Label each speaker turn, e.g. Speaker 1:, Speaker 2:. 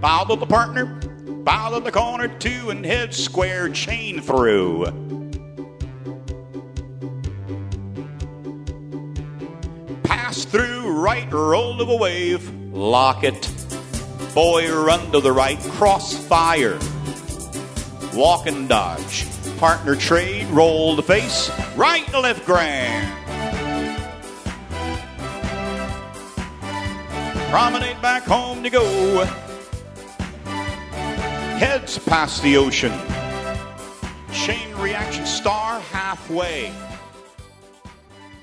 Speaker 1: Follow the partner, follow the corner 2 and head square, chain through. Pass through, right, roll to the wave, lock it. Boy, run to the right, crossfire. Walk and dodge. Partner trade, roll the face, right to left grand. Promenade back home to go. Heads past the ocean. Chain reaction star halfway.